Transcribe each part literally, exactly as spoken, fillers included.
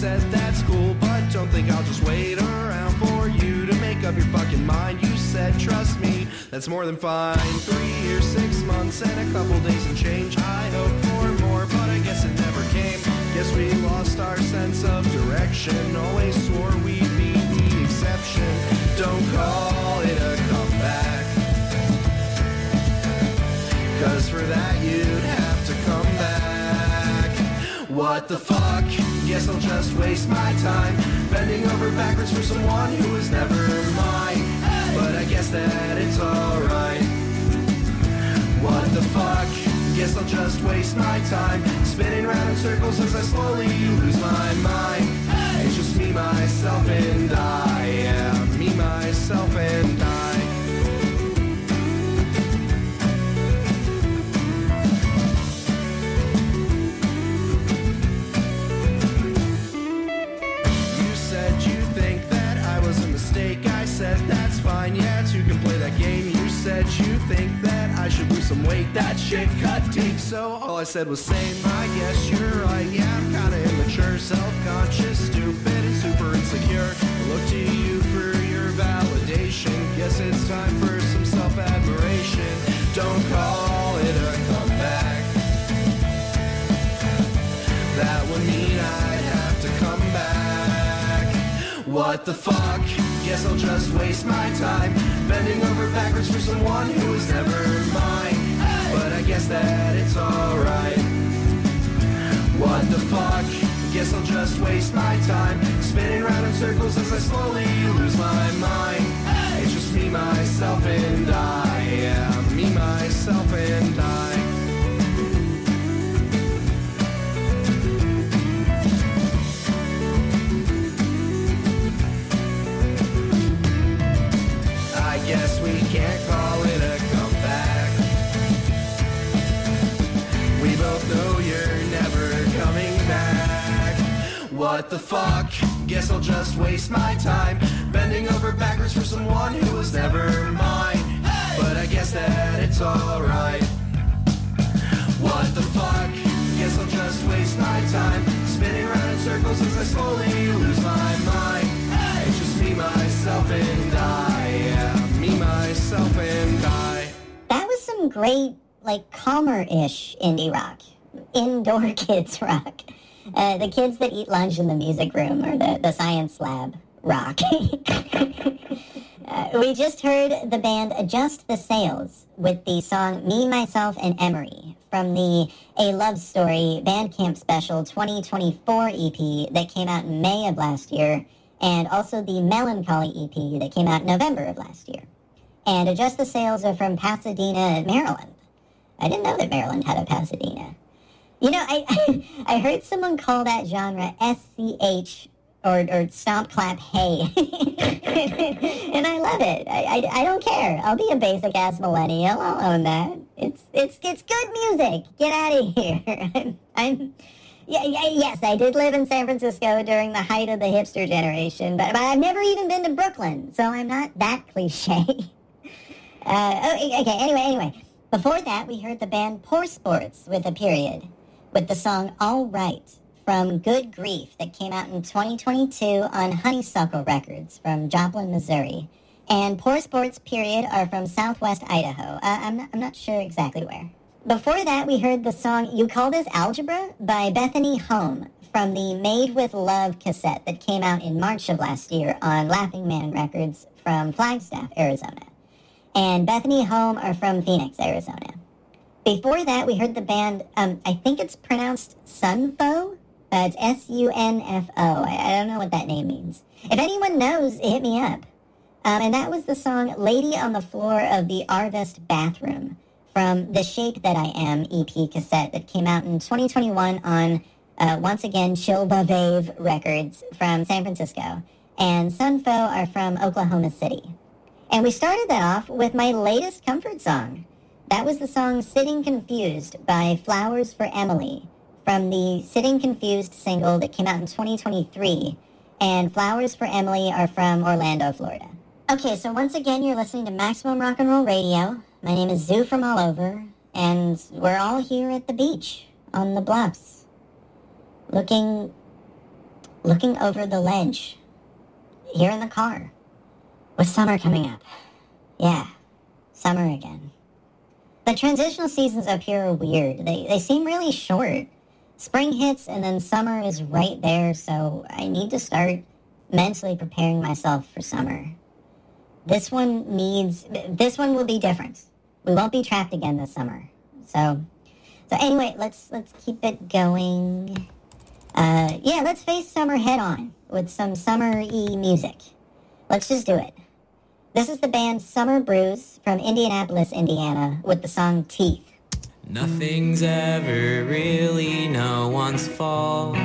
said that's cool, but don't think I'll just wait around for you to make up your fucking mind. You said, trust me, that's more than fine. Three years, six months, and a couple days and change. I hoped for more, but I guess it never came. Guess we lost our sense of direction. Always swore we'd be the exception. Don't call it a comeback, 'cause for that you'd have to come back. What the fuck? Guess I'll just waste my time bending over backwards for someone who was never mine. But I guess that it's alright. What the fuck? Guess I'll just waste my time spinning round in circles as I slowly lose my mind. It's just me, myself, and I. Yeah, me, myself, and I. Said that's fine, yeah, two can play that game. You said you think that I should lose some weight. That shit cut deep, so all I said was same. I guess you're right, yeah, I'm kinda immature, self-conscious, stupid, and super insecure. I look to you for your validation. Guess it's time for some self-admiration. Don't call it a comeback. That would mean I'd have to come back. What the fuck? Guess I'll just waste my time bending over backwards for someone who was never mine. But I guess that it's alright. What the fuck? Guess I'll just waste my time spinning round in circles as I slowly lose my mind. It's just me, myself, and I. Yeah, me, myself, and I. Guess we can't call it a comeback. We both know you're never coming back. What the fuck? Guess I'll just waste my time bending over backwards for someone who was never mine. But I guess that it's alright. What the fuck? Guess I'll just waste my time spinning around in circles as I slowly lose my mind. It's just me, myself, and I. Yeah. Me, myself, and I. That was some great, like, calmer-ish indie rock. Indoor kids rock. Uh, the kids that eat lunch in the music room or the, the science lab rock. uh, we just heard the band Adjust the Sails with the song Me, Myself, and Emery from the A Love Story Bandcamp Special twenty twenty-four E P that came out in May of last year, and also the Melancholy E P that came out in November of last year. And Adjust the Sails are from Pasadena, Maryland. I didn't know that Maryland had a Pasadena. You know, I I heard someone call that genre S C H or, or stomp clap hey. And I love it. I, I, I don't care. I'll be a basic ass millennial. I'll own that. It's it's it's good music. Get out of here. I'm, I'm Yeah, yeah, yes, I did live in San Francisco during the height of the hipster generation, but, but I've never even been to Brooklyn, so I'm not that cliche. uh, oh, okay, anyway, anyway. Before that, we heard the band Poor Sports with a period, with the song All Right from Good Grief that came out in twenty twenty-two on Honeysuckle Records from Joplin, Missouri. And Poor Sports, period, are from Southwest Idaho. Uh, I'm, not, I'm not sure exactly where. Before that, we heard the song You Call This Algebra by Bethany Home from the Made with Love cassette that came out in March of last year on Laughing Man Records from Flagstaff, Arizona. And Bethany Home are from Phoenix, Arizona. Before that, we heard the band, um, I think it's pronounced Sunfo. Uh, it's S U N F O. I, I don't know what that name means. If anyone knows, hit me up. Um, and that was the song Lady on the Floor of the Arvest Bathroom from the Shape That I Am E P cassette that came out in twenty twenty-one on, uh, once again, Chill Bavave Records from San Francisco. And Sunfo are from Oklahoma City. And we started that off with my latest comfort song. That was the song Sitting Confused by Flowers for Emily from the Sitting Confused single that came out in twenty twenty-three. And Flowers for Emily are from Orlando, Florida. Okay, so once again, you're listening to Maximum Rock and Roll Radio. My name is Zoo from all over, and we're all here at the beach on the bluffs, looking looking over the ledge, here in the car, with summer coming up. Yeah, summer again. The transitional seasons up here are weird. They, they seem really short. Spring hits and then summer is right there, so I need to start mentally preparing myself for summer. This one needs, this one will be different. We won't be trapped again this summer. So, so anyway, let's, let's keep it going. Uh, yeah, let's face summer head on with some summer-y music. Let's just do it. This is the band Summer Brews from Indianapolis, Indiana, with the song Teeth. Nothing's ever really no one's fault,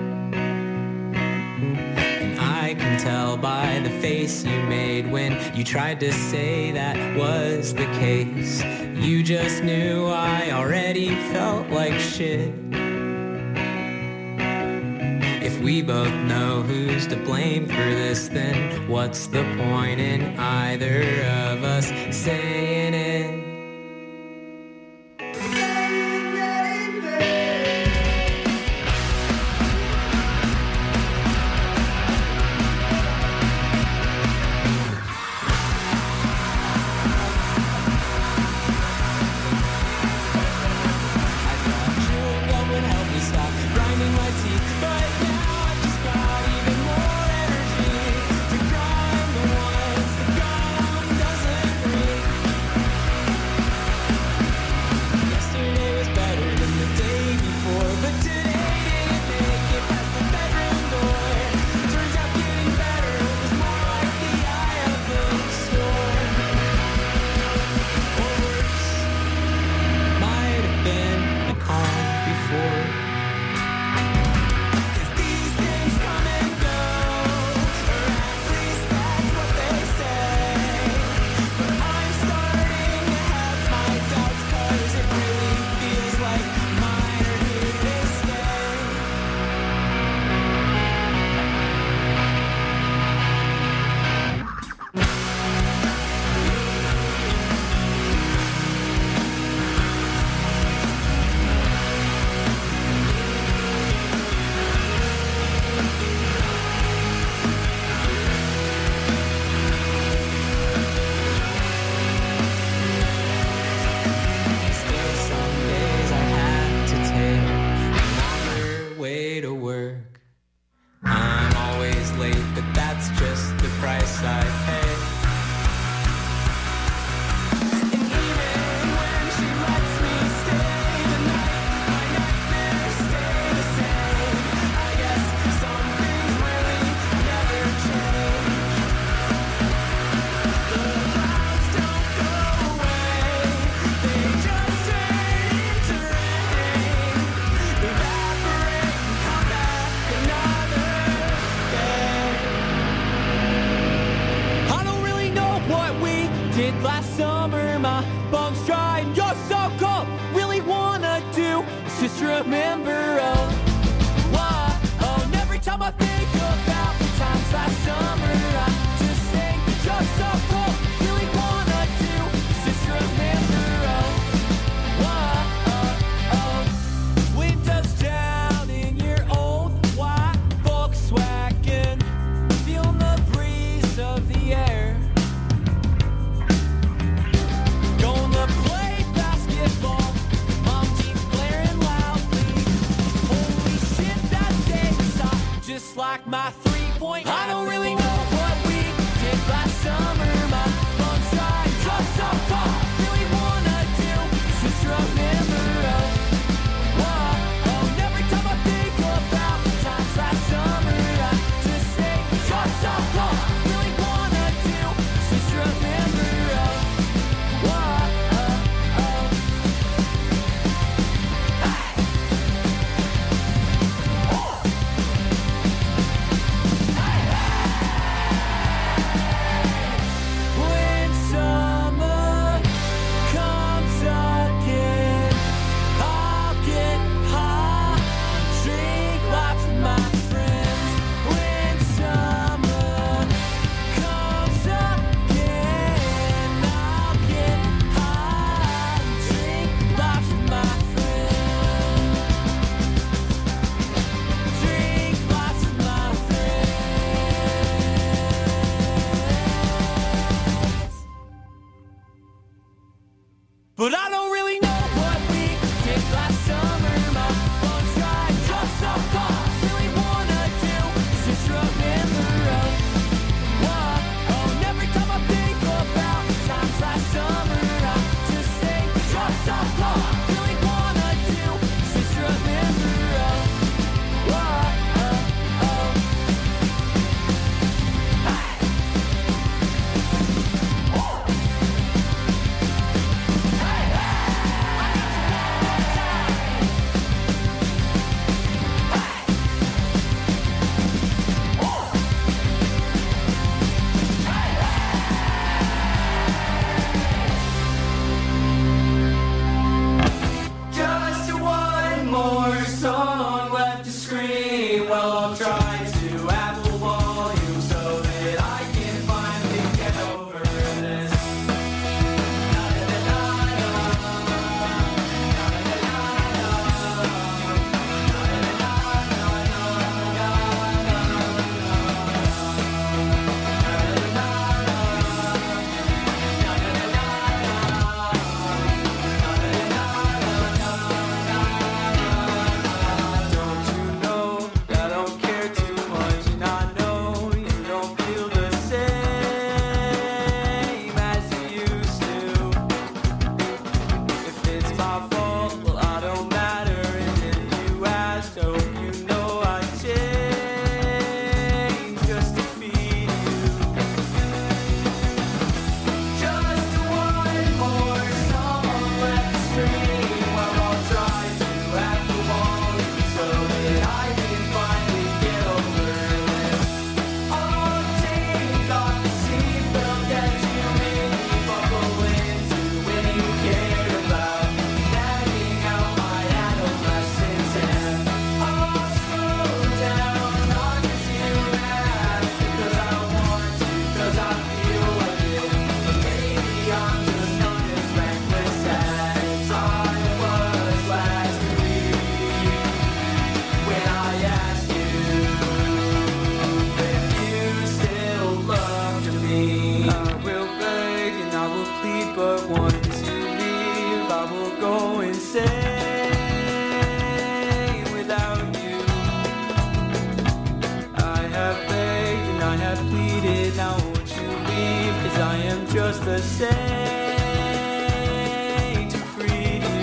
and I can tell by the face you made when you tried to say that was the case. You just knew I already felt like shit. If we both know who's to blame for this, then what's the point in either of us saying it? to say to free you.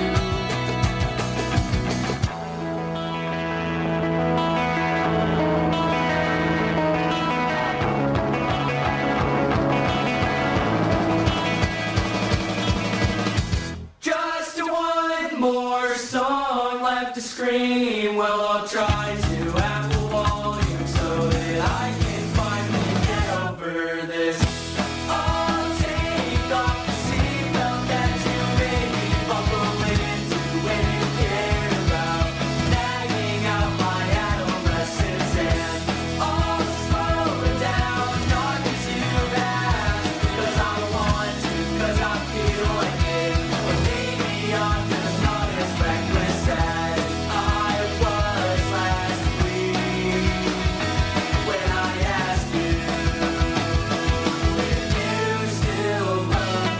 Just one more song left to scream. Well, I'll try to have the volume so that I can finally get over this. I'll take off the seatbelt that you made me buckle into when you cared about nagging out my adolescence, and I'll slow it down, not too fast, cause I want to, cause I feel like it. Or maybe I'm just not as reckless as I was last week when I asked you if you still love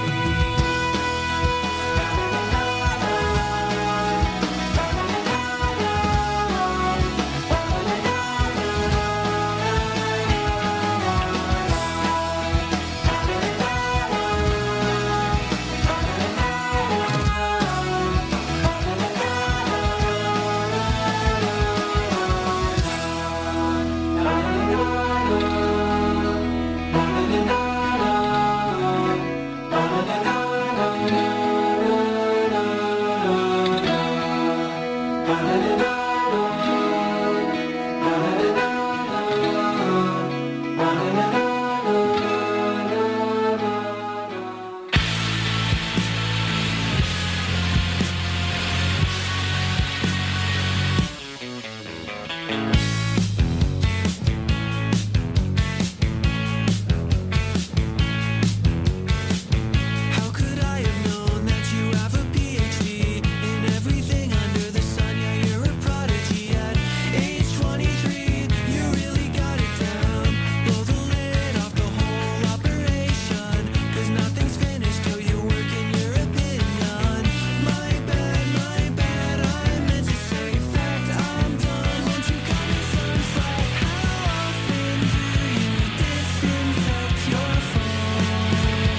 How could I have known that you have a P H D in everything under the sun? Yeah, you're a prodigy at age twenty-three. You really got it down. Blow the lid off the whole operation, cause nothing's finished till you work in your opinion. My bad, my bad, I meant to say fact, I'm done. Won't you cut me some slack? How often do you disinfect your phone?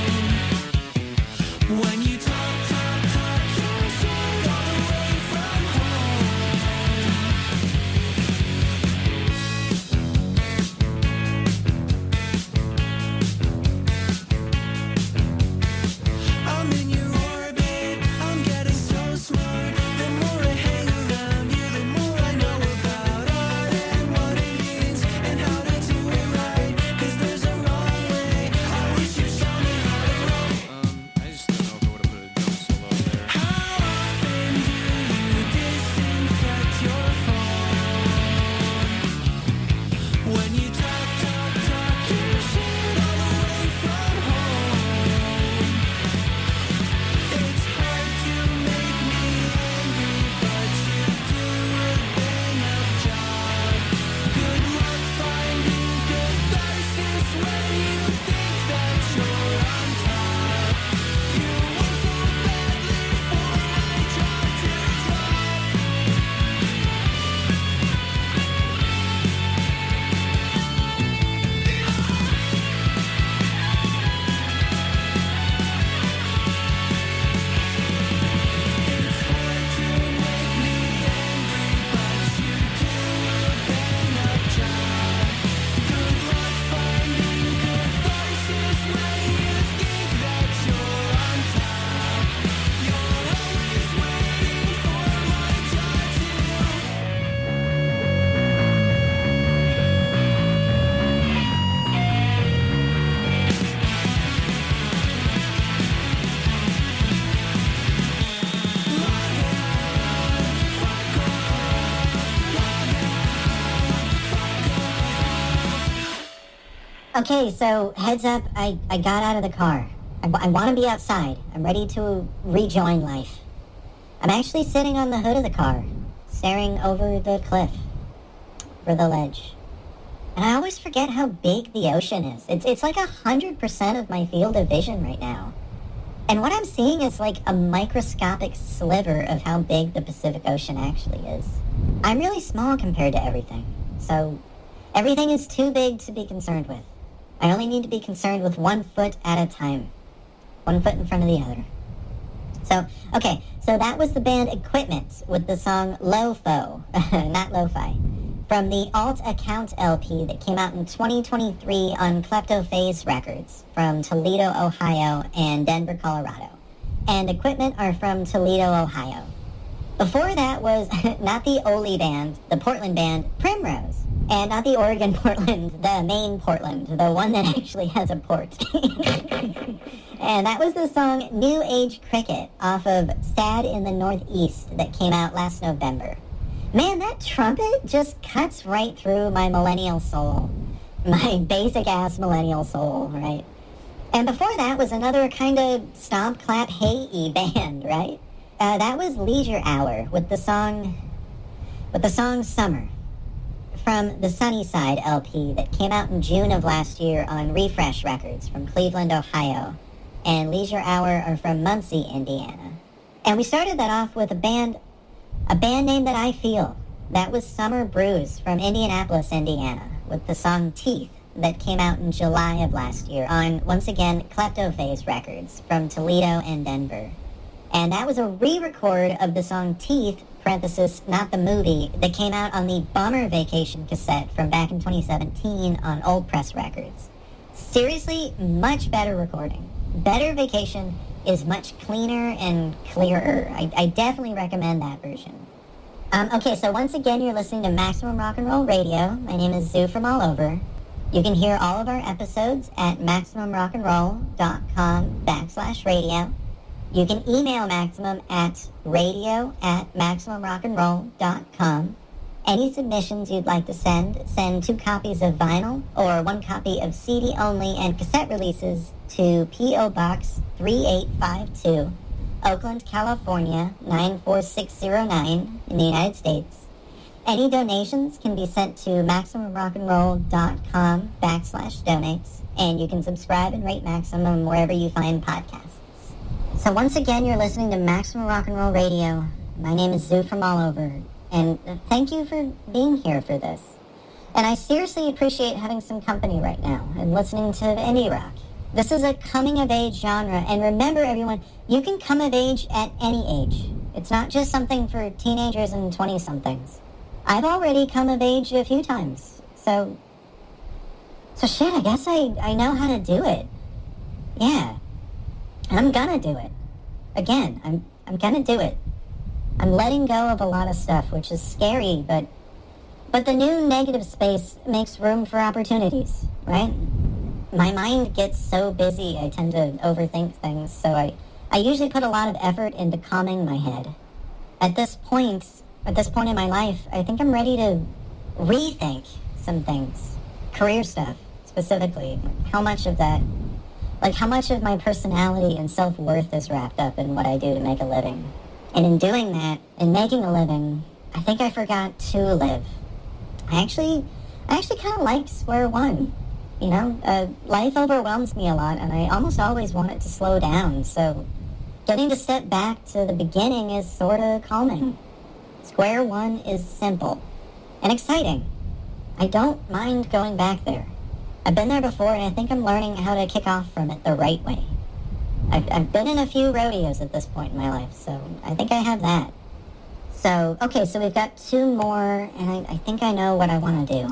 When you talk, talk, talk your shit all the way from home. I'm in your orbit, I'm getting so smart. The more I hang around you, the more I know about art and what it means and how to do it right. Cause there's a wrong way, I wish you show me how to write. Um, I just don't know if I would have put a drum solo there. How often do you disinfect your phone? When you talk, talk, talk your shit all the way from home. It's hard to make me angry, but you do a bang-up job. Good luck finding catharsis when you think that you're on top. You want so badly for my jaw to drop. It's hard to make me angry, but you do a bang-up job. Good luck finding catharsis when you think that you're on top. You're always waiting for my jaw to Okay, so heads up, I, I got out of the car. I, I want to be outside. I'm ready to rejoin life. I'm actually sitting on the hood of the car, staring over the cliff, over the ledge. And I always forget how big the ocean is. It's, it's like one hundred percent of my field of vision right now. And what I'm seeing is like a microscopic sliver of how big the Pacific Ocean actually is. I'm really small compared to everything. So everything is too big to be concerned with. I only need to be concerned with one foot at a time. one foot in front of the other. So, okay, so that was the band Equipment with the song Lo-Fo, not Lo-Fi, from the Alt Account L P that came out in twenty twenty-three on Kleptophase Records from Toledo, Ohio, and Denver, Colorado. And Equipment are from Toledo, Ohio. Before that was not the Oli band, the Portland band Primrose, and not the Oregon Portland, the main Portland, the one that actually has a port. And that was the song New Age Cricket off of Sad in the Northeast that came out last November. Man, that trumpet just cuts right through my millennial soul. My basic-ass millennial soul, right? And before that was another kind of stomp, clap, hey-y band, right? Uh, that was Leisure Hour with the song, with the song Summer from the Sunnyside L P that came out in June of last year on Refresh Records from Cleveland, Ohio. And Leisure Hour are from Muncie, Indiana. And we started that off with a band, a band name that I feel. That was Summer Brews from Indianapolis, Indiana, with the song Teeth that came out in July of last year on, once again, Kleptophase Records from Toledo and Denver. And that was a re-record of the song Teeth, parenthesis, not the movie, that came out on the Bummer Vacation cassette from back in twenty seventeen on Old Press Records. Seriously, much better recording. Better Vacation is much cleaner and clearer. I, I definitely recommend that version. Um, okay, so once again, you're listening to Maximum Rock and Roll Radio. My name is Zoo from all over. You can hear all of our episodes at MaximumRockandRoll.com backslash radio. You can email Maximum at radio at MaximumRockandRoll.com. Any submissions you'd like to send, send two copies of vinyl or one copy of C D only and cassette releases to P O Box three eight five two, Oakland, California nine four six zero nine in the United States. Any donations can be sent to MaximumRockandRoll.com backslash donates, and you can subscribe and rate Maximum wherever you find podcasts. So once again, you're listening to Maximum Rock and Roll Radio. My name is Zoo from all over. And thank you for being here for this. And I seriously appreciate having some company right now and listening to indie rock. This is a coming-of-age genre. And remember, everyone, you can come of age at any age. It's not just something for teenagers and twenty-somethings. I've already come of age a few times. So, so shit, I guess I, I know how to do it. Yeah. I'm gonna do it. Again, I'm I'm gonna do it. I'm letting go of a lot of stuff, which is scary, but but the new negative space makes room for opportunities, right? My mind gets so busy, I tend to overthink things, so I, I usually put a lot of effort into calming my head. At this point, at this point in my life, I think I'm ready to rethink some things. Career stuff, specifically. How much of that, like how much of my personality and self-worth is wrapped up in what I do to make a living. And in doing that, in making a living, I think I forgot to live. I actually, I actually kind of like square one. You know, uh, life overwhelms me a lot, and I almost always want it to slow down. So getting to step back to the beginning is sort of calming. Square one is simple and exciting. I don't mind going back there. I've been there before, and I think I'm learning how to kick off from it the right way. I've, I've been in a few rodeos at this point in my life, so I think I have that. So, okay, so we've got two more, and I, I think I know what I want to do.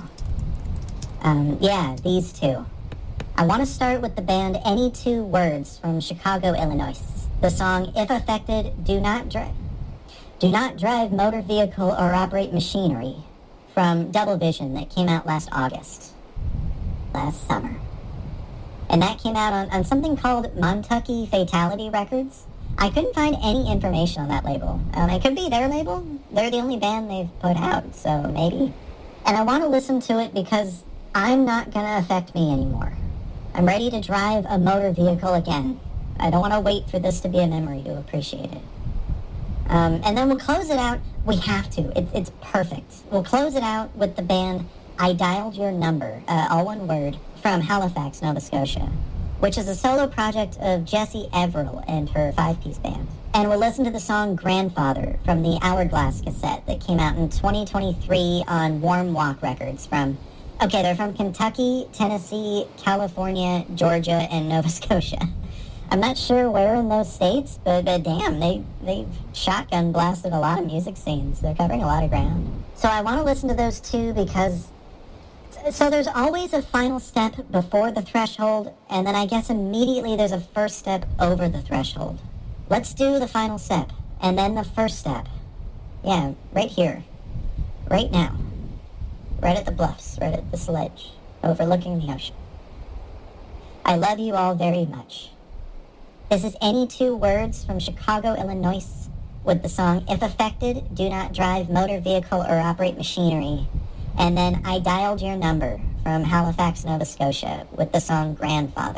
Um, yeah, these two. I want to start with the band Any Two Words from Chicago, Illinois. The song, If Affected, Do Not Drive, Do Not Drive Motor Vehicle or Operate Machinery from Double Vision that came out last August, last summer. And that came out on, on something called Montucky Fatality Records. I couldn't find any information on that label. Um, it could be their label. They're the only band they've put out, so maybe. And I want to listen to it because I'm not going to affect me anymore. I'm ready to drive a motor vehicle again. I don't want to wait for this to be a memory to appreciate it. Um, and then we'll close it out. We have to. It, it's perfect. We'll close it out with the band I Dialed Your Number, uh, all one word, from Halifax, Nova Scotia, which is a solo project of Jessie Everill and her five-piece band. And we'll listen to the song Grandfather from the Hourglass cassette that came out in twenty twenty-three on Warm Walk Records from, okay, they're from Kentucky, Tennessee, California, Georgia, and Nova Scotia. I'm not sure where in those states, but, but damn, they, they've shotgun blasted a lot of music scenes. They're covering a lot of ground. So I want to listen to those two because... So there's always a final step before the threshold, and then I guess immediately there's a first step over the threshold. Let's do the final step, and then the first step. Yeah, right here. Right now. Right at the bluffs, right at the sledge, overlooking the ocean. I love you all very much. This is Any Two Words from Chicago, Illinois, with the song If Affected, Do Not Drive Motor Vehicle or Operate Machinery. And then I Dialed Your Number from Halifax, Nova Scotia, with the song Grandfather.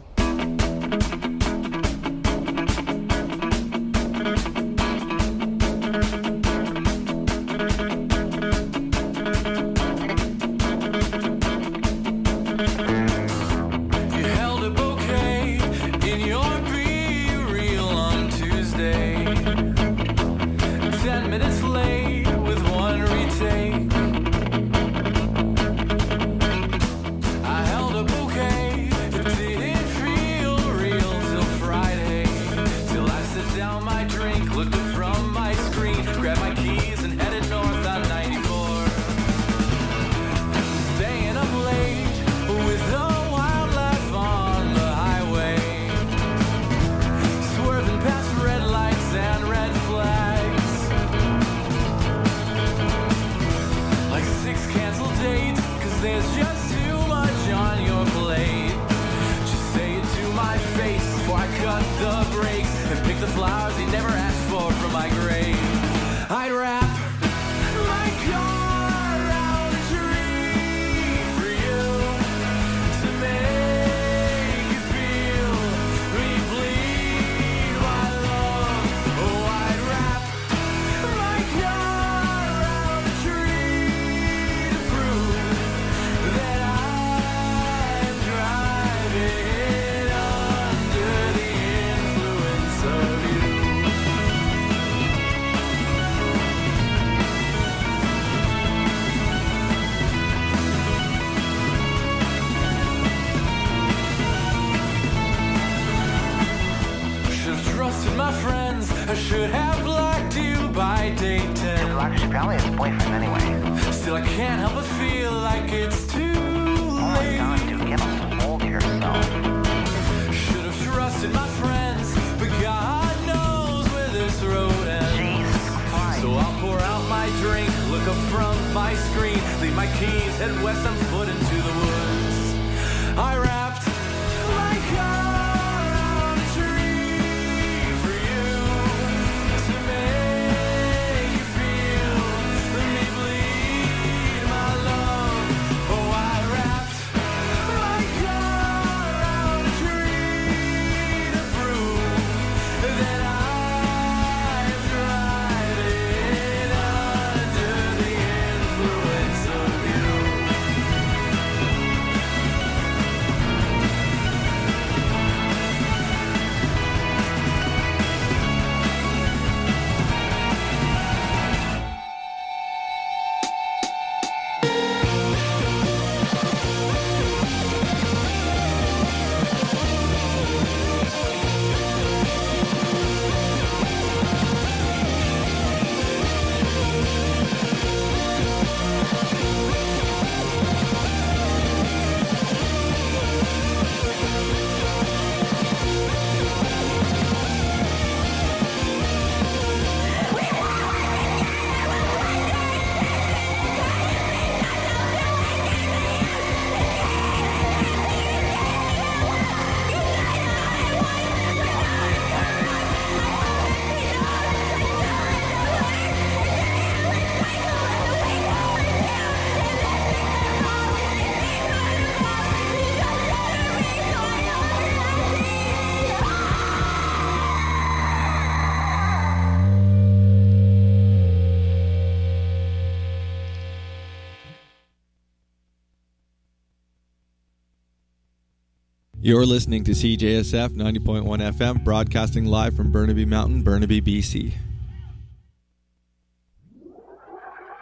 You're listening to C J S F ninety point one F M, broadcasting live from Burnaby Mountain, Burnaby, B C.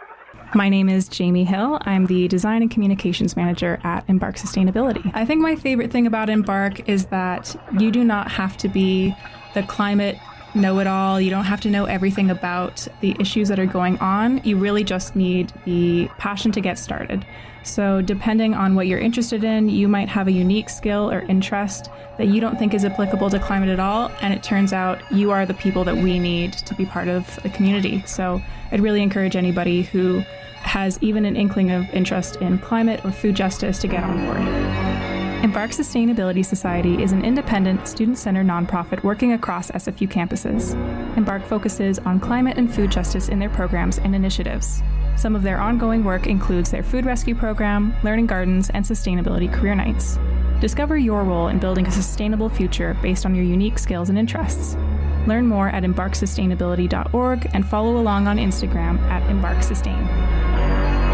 My name is Jamie Hill. I'm the Design and Communications Manager at Embark Sustainability. I think my favorite thing about Embark is that you do not have to be the climate know-it-all. You don't have to know everything about the issues that are going on. You really just need the passion to get started. So depending on what you're interested in, you might have a unique skill or interest that you don't think is applicable to climate at all, and it turns out you are the people that we need to be part of the community. So I'd really encourage anybody who has even an inkling of interest in climate or food justice to get on board. Embark Sustainability Society is an independent, student-centered nonprofit working across S F U campuses. Embark focuses on climate and food justice in their programs and initiatives. Some of their ongoing work includes their food rescue program, learning gardens, and sustainability career nights. Discover your role in building a sustainable future based on your unique skills and interests. Learn more at embark sustainability dot org and follow along on Instagram at embark sustain.